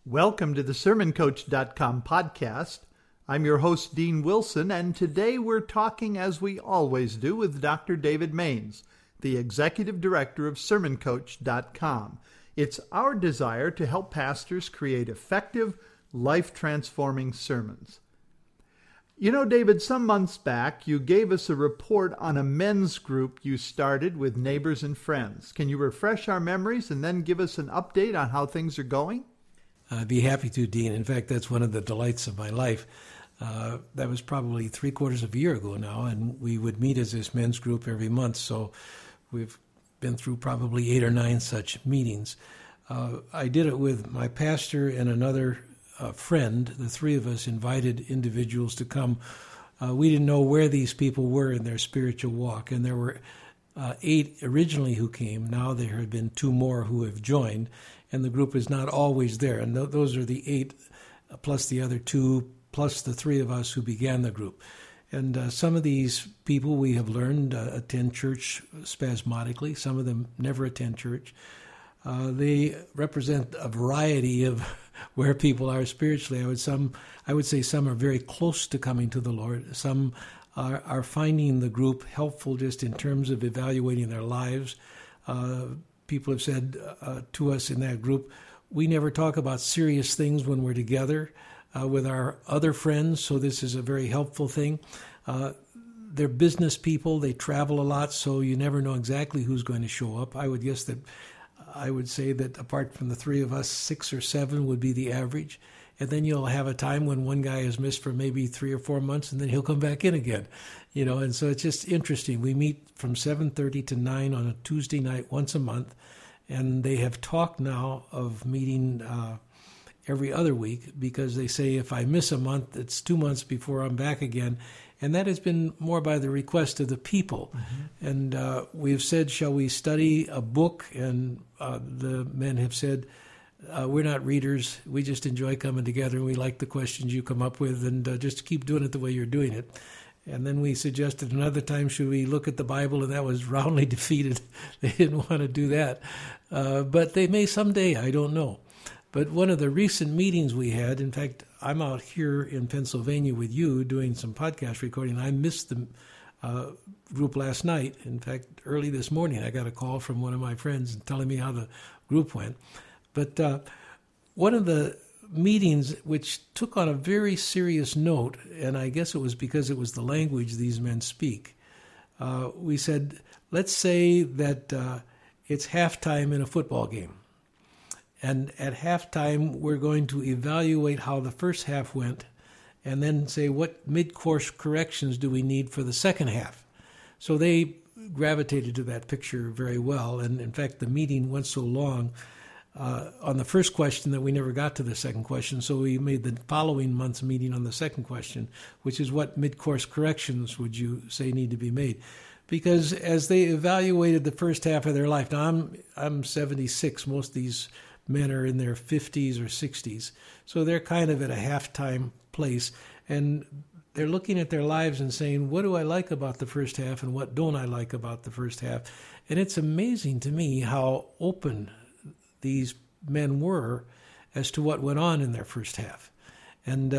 Welcome to the SermonCoach.com podcast. I'm your host, Dean Wilson, and today we're talking, as we always do, with Dr. David Maines, the Executive Director of SermonCoach.com. It's our desire to help pastors create effective, life-transforming sermons. You know, David, some months back, you gave us a report on a men's group you started with neighbors and friends. Can you refresh our memories and then give us an update on how things are going? I'd be happy to, Dean. In fact, that's one of the delights of my life. That was probably 3/4 of a year ago now, and we would meet as this men's group every month. So we've been through probably 8 or 9 such meetings. I did it with my pastor and another friend. The three of us invited individuals to come. We didn't know where these people were in their spiritual walk, and there were 8 originally who came. Now there have been 2 more who have joined, and the group is not always there. And those are the 8 plus the other 2 plus the 3 of us who began the group. And some of these people we have learned attend church spasmodically. Some of them never attend church. They represent a variety of where people are spiritually. I would say some are very close to coming to the Lord. Some are finding the group helpful just in terms of evaluating their lives. People have said to us in that group, we never talk about serious things when we're together with our other friends, so this is a very helpful thing. They're business people. They travel a lot, so you never know exactly who's going to show up. I would say that apart from the 3 of us, 6 or 7 would be the average. And then you'll have a time when one guy is missed for maybe 3 or 4 months, and then he'll come back in again. And so it's just interesting. We meet from 7:30 to 9 on a Tuesday night once a month, and they have talked now of meeting every other week because they say if I miss a month, it's 2 months before I'm back again. And that has been more by the request of the people. Mm-hmm. And we've said, shall we study a book? And the men have said, we're not readers. We just enjoy coming together, and we like the questions you come up with, and just keep doing it the way you're doing it. And then we suggested another time, should we look at the Bible? And that was roundly defeated. They didn't want to do that. But they may someday, I don't know. But one of the recent meetings we had, in fact, I'm out here in Pennsylvania with you doing some podcast recording. I missed the group last night. In fact, early this morning, I got a call from one of my friends telling me how the group went. But one of the meetings, which took on a very serious note, and I guess it was because it was the language these men speak, we said, let's say that it's halftime in a football game. And at halftime, we're going to evaluate how the first half went and then say what mid-course corrections do we need for the second half. So they gravitated to that picture very well. And in fact, the meeting went so long on the first question that we never got to the second question. So we made the following month's meeting on the second question, which is what mid-course corrections would you say need to be made? Because as they evaluated the first half of their life, now I'm 76, most of these men are in their 50s or 60s. So they're kind of at a halftime place. And they're looking at their lives and saying, what do I like about the first half and what don't I like about the first half? And it's amazing to me how open these men were as to what went on in their first half. And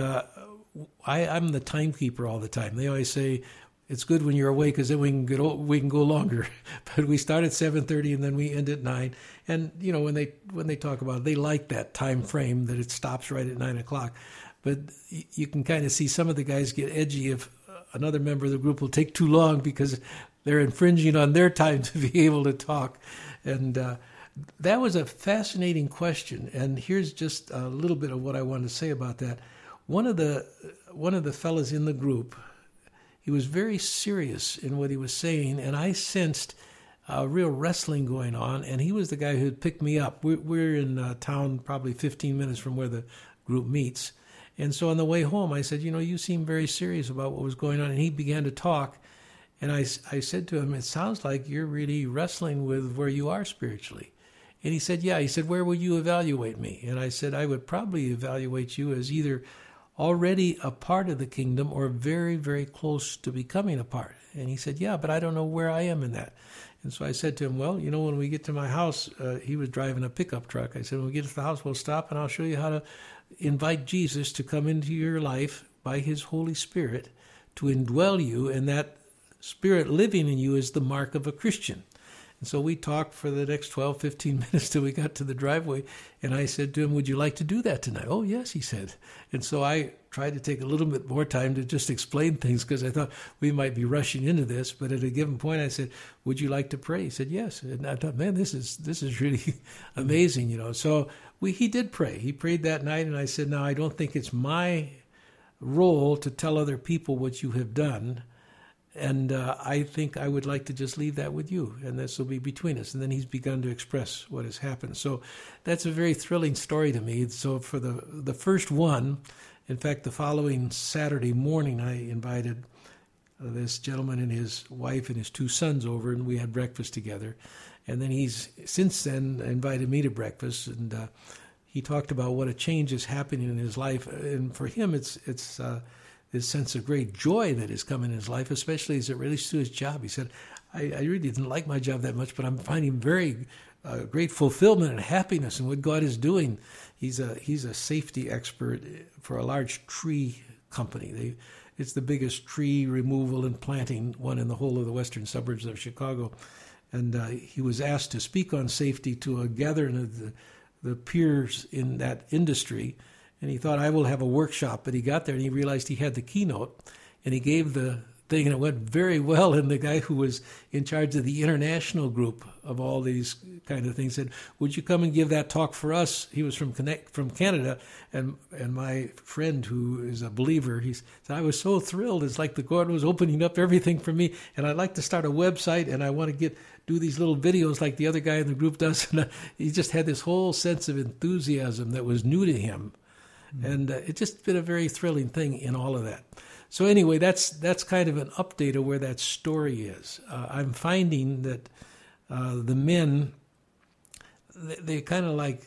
I'm the timekeeper all the time. They always say, it's good when you're awake because then we can go longer. But we start at 7:30 and then we end at 9. And when they talk about it, they like that time frame that it stops right at 9 o'clock. But you can kind of see some of the guys get edgy if another member of the group will take too long because they're infringing on their time to be able to talk. And that was a fascinating question. And here's just a little bit of what I wanted to say about that. One of the fellas in the group, he was very serious in what he was saying, and I sensed real wrestling going on, and he was the guy who had picked me up. We're in town probably 15 minutes from where the group meets. And so on the way home, I said, you seem very serious about what was going on. And he began to talk, and I said to him, it sounds like you're really wrestling with where you are spiritually. And he said, yeah. He said, where would you evaluate me? And I said, I would probably evaluate you as either already a part of the kingdom or very, very close to becoming a part. And he said, yeah, but I don't know where I am in that. And so I said to him, well, when we get to my house, he was driving a pickup truck. I said, when we get to the house, we'll stop and I'll show you how to invite Jesus to come into your life by his Holy Spirit to indwell you, and that Spirit living in you is the mark of a Christian. And so we talked for the next 12, 15 minutes till we got to the driveway, and I said to him, would you like to do that tonight? Oh, yes, he said. And so I tried to take a little bit more time to just explain things because I thought we might be rushing into this, but at a given point I said, would you like to pray? He said, yes. And I thought, man, this is really amazing, So he did pray. He prayed that night, and I said, now, I don't think it's my role to tell other people what you have done, and I think I would like to just leave that with you, and this will be between us. And then he's begun to express what has happened. So that's a very thrilling story to me. So for the first one, in fact, the following Saturday morning, I invited this gentleman and his wife and his 2 sons over, and we had breakfast together. And then he's since then invited me to breakfast, and he talked about what a change is happening in his life. And for him, it's this sense of great joy that has come in his life, especially as it relates to his job. He said, I really didn't like my job that much, but I'm finding very great fulfillment and happiness in what God is doing. He's a safety expert for a large tree company. It's the biggest tree removal and planting one in the whole of the western suburbs of Chicago. And he was asked to speak on safety to a gathering of the peers in that industry. And he thought, I will have a workshop. But he got there and he realized he had the keynote. And he gave the thing, and it went very well. And the guy who was in charge of the international group of all these kind of things said, would you come and give that talk for us? He was from Canada. And my friend, who is a believer, he said, I was so thrilled. It's like the God was opening up everything for me. And I'd like to start a website, and I want to do these little videos like the other guy in the group does. And he just had this whole sense of enthusiasm that was new to him. And it's just been a very thrilling thing in all of that. So anyway, that's kind of an update of where that story is. I'm finding that the men, they kind of like,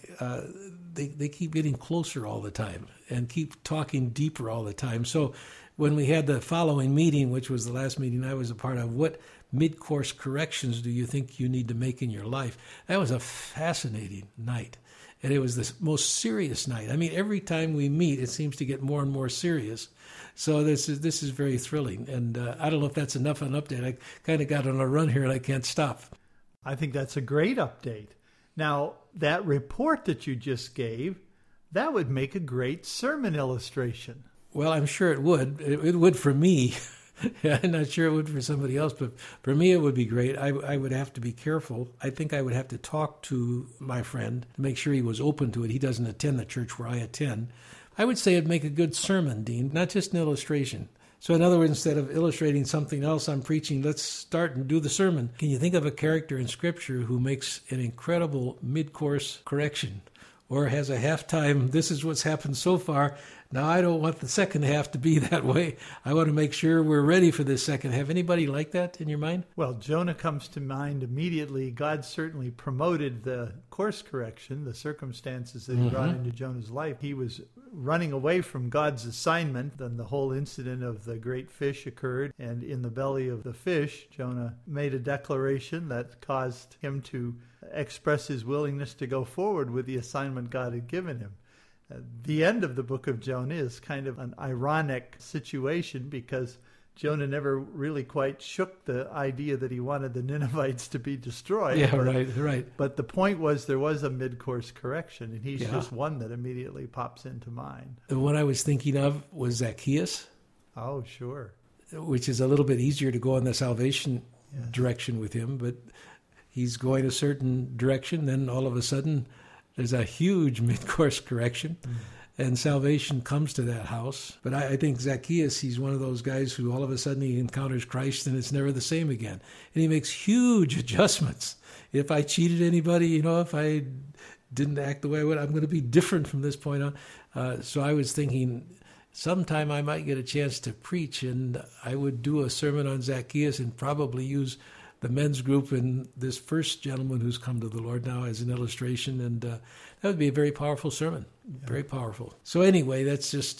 they keep getting closer all the time and keep talking deeper all the time. So when we had the following meeting, which was the last meeting I was a part of, what mid-course corrections do you think you need to make in your life? That was a fascinating night. And it was the most serious night. I mean, every time we meet, it seems to get more and more serious. So this is very thrilling. And I don't know if that's enough of an update. I kind of got on a run here and I can't stop. I think that's a great update. Now, that report that you just gave, that would make a great sermon illustration. Well, I'm sure it would. It would for me. I'm not sure it would for somebody else, but for me it would be great. I would have to be careful. I think I would have to talk to my friend to make sure he was open to it. He doesn't attend the church where I attend. I would say it'd make a good sermon, Dean, not just an illustration. So in other words, instead of illustrating something else I'm preaching, let's start and do the sermon. Can you think of a character in Scripture who makes an incredible mid-course correction or has a halftime, this is what's happened so far, now I don't want the second half to be that way. I want to make sure we're ready for this second half. Anybody like that in your mind? Well, Jonah comes to mind immediately. God certainly promoted the course correction, the circumstances that he brought into Jonah's life. He was running away from God's assignment. Then the whole incident of the great fish occurred, and in the belly of the fish, Jonah made a declaration that caused him to express his willingness to go forward with the assignment God had given him. The end of the book of Jonah is kind of an ironic situation because Jonah never really quite shook the idea that he wanted the Ninevites to be destroyed. Yeah, right. But the point was there was a mid-course correction, and he's just one that immediately pops into mind. The one I was thinking of was Zacchaeus. Oh, sure. Which is a little bit easier to go in the salvation direction with him, but he's going a certain direction, then all of a sudden there's a huge mid-course correction, and salvation comes to that house. But I think Zacchaeus, he's one of those guys who all of a sudden he encounters Christ and it's never the same again. And he makes huge adjustments. If I cheated anybody, if I didn't act the way I would, I'm going to be different from this point on. So I was thinking sometime I might get a chance to preach, and I would do a sermon on Zacchaeus and probably use the men's group and this first gentleman who's come to the Lord now as an illustration, and that would be a very powerful sermon, very powerful. So anyway, that's just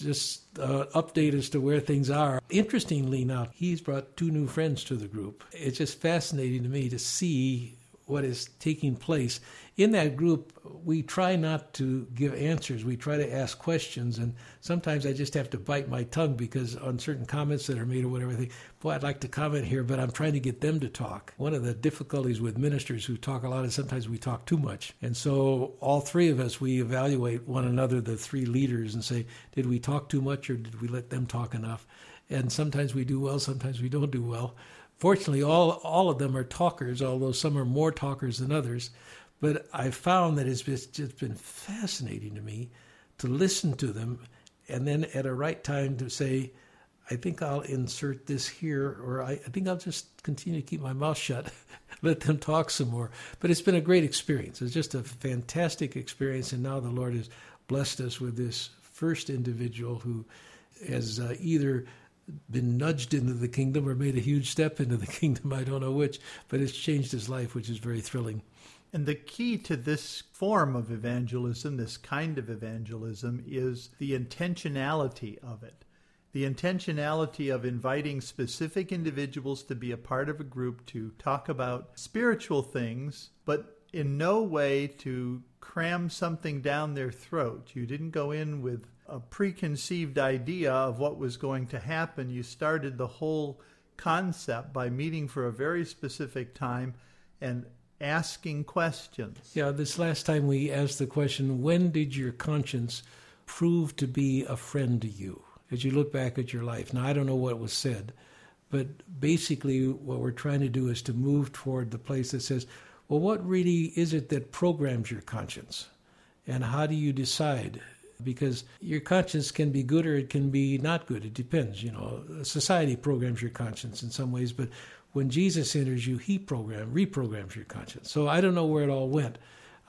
update as to where things are. Interestingly now, he's brought 2 new friends to the group. It's just fascinating to me to see what is taking place. In that group, we try not to give answers. We try to ask questions, and sometimes I just have to bite my tongue because on certain comments that are made or whatever, I think, boy, I'd like to comment here, but I'm trying to get them to talk. One of the difficulties with ministers who talk a lot is sometimes we talk too much. And so all 3 of us, we evaluate one another, the 3 leaders, and say, did we talk too much or did we let them talk enough? And sometimes we do well, sometimes we don't do well. Fortunately, all of them are talkers, although some are more talkers than others. But I found that it's just been fascinating to me to listen to them and then at a right time to say, I think I'll insert this here, or I think I'll just continue to keep my mouth shut, let them talk some more. But it's been a great experience. It's just a fantastic experience, and now the Lord has blessed us with this first individual who has either been nudged into the kingdom or made a huge step into the kingdom, I don't know which, but it's changed his life, which is very thrilling. And the key to this form of evangelism, this kind of evangelism, is the intentionality of it. The intentionality of inviting specific individuals to be a part of a group to talk about spiritual things, but in no way to cram something down their throat. You didn't go in with a preconceived idea of what was going to happen. You started the whole concept by meeting for a very specific time and asking questions. Yeah, this last time we asked the question, when did your conscience prove to be a friend to you as you look back at your life? Now, I don't know what was said, but basically what we're trying to do is to move toward the place that says, well, what really is it that programs your conscience? And how do you decide? Because your conscience can be good or it can be not good. It depends. Society programs your conscience in some ways, but when Jesus enters you, he reprograms your conscience. So I don't know where it all went.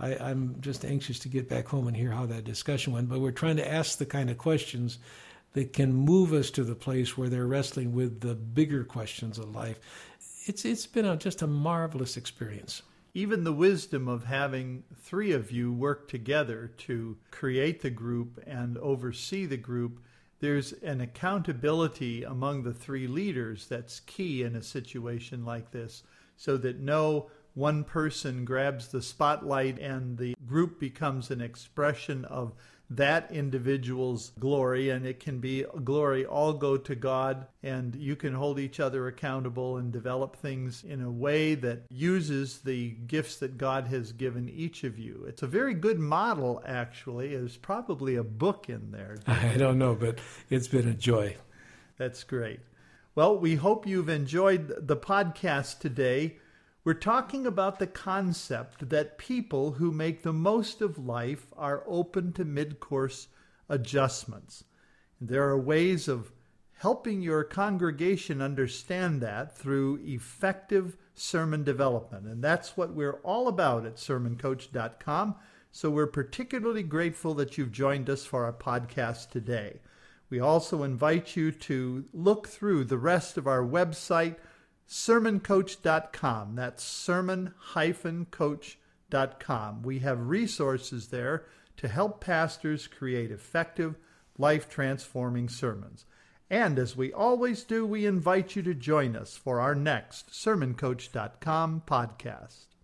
I'm just anxious to get back home and hear how that discussion went, but we're trying to ask the kind of questions that can move us to the place where they're wrestling with the bigger questions of life. It's been just a marvelous experience. Even the wisdom of having 3 of you work together to create the group and oversee the group, there's an accountability among the 3 leaders that's key in a situation like this, so that no one person grabs the spotlight and the group becomes an expression of that individual's glory, and it can be glory all go to God, and you can hold each other accountable and develop things in a way that uses the gifts that God has given each of you. It's a very good model, actually. There's probably a book in there. I don't know, but it's been a joy. That's great. Well, we hope you've enjoyed the podcast today. We're talking about the concept that people who make the most of life are open to mid-course adjustments. There are ways of helping your congregation understand that through effective sermon development. And that's what we're all about at sermoncoach.com. So we're particularly grateful that you've joined us for our podcast today. We also invite you to look through the rest of our website, sermoncoach.com. That's sermon-coach.com. We have resources there to help pastors create effective, life-transforming sermons. And as we always do, we invite you to join us for our next sermoncoach.com podcast.